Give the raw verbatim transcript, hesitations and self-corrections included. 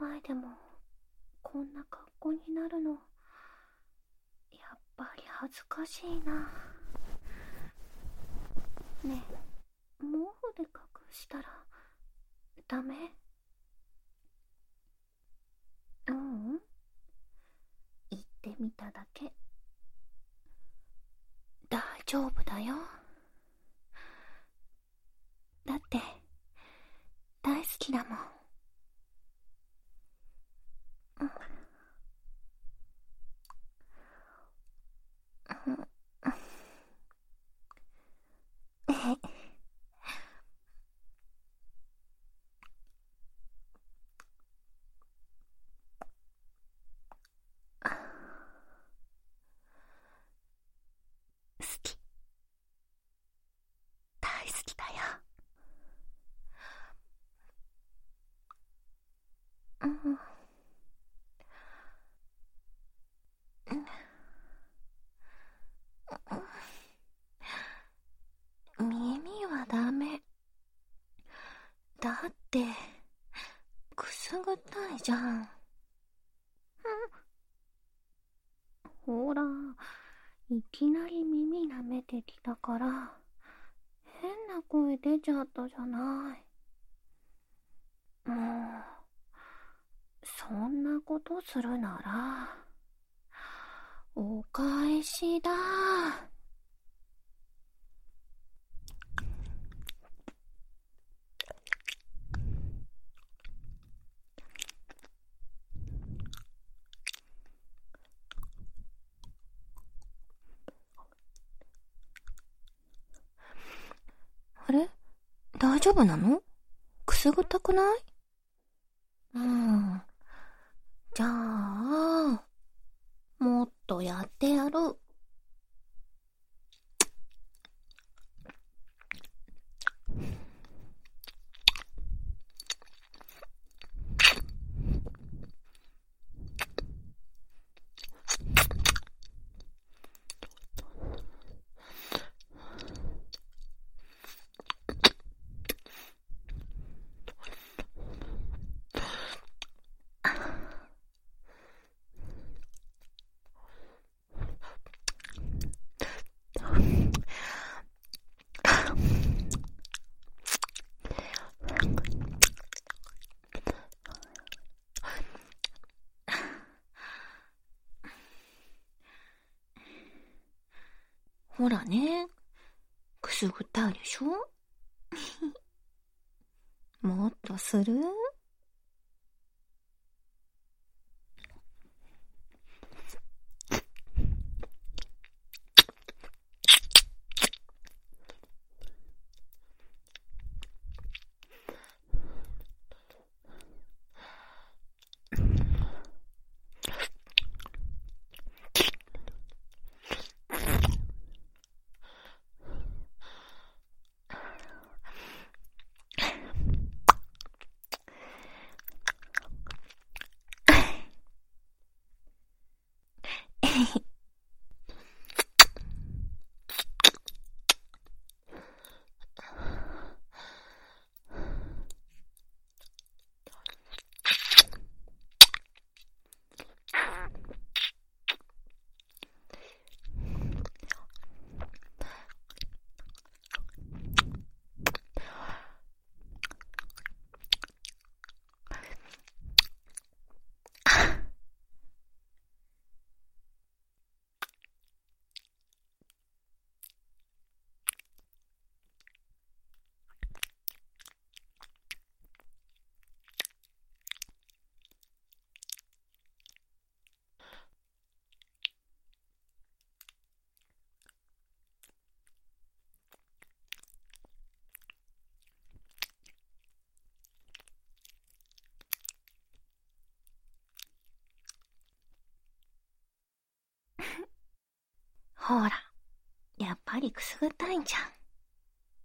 前でもこんな格好になるの、やっぱり恥ずかしいな。ねえ、毛布で隠したらダメ？ううん、言ってみただけ。大丈夫だよ。だって大好きだもん。うんうんえ好き、大好きだよ。うん耳はダメだって、くすぐったいじゃん。ほら、いきなり耳舐めてきたから変な声出ちゃったじゃない。もうそんなことするならお返しだ。あれ、大丈夫なの？くすぐったくない？うん。じゃあ、もっとやってやる。ほらね、くすぐったいでしょ？もっとする？ほら、やっぱりくすぐったいんじゃん。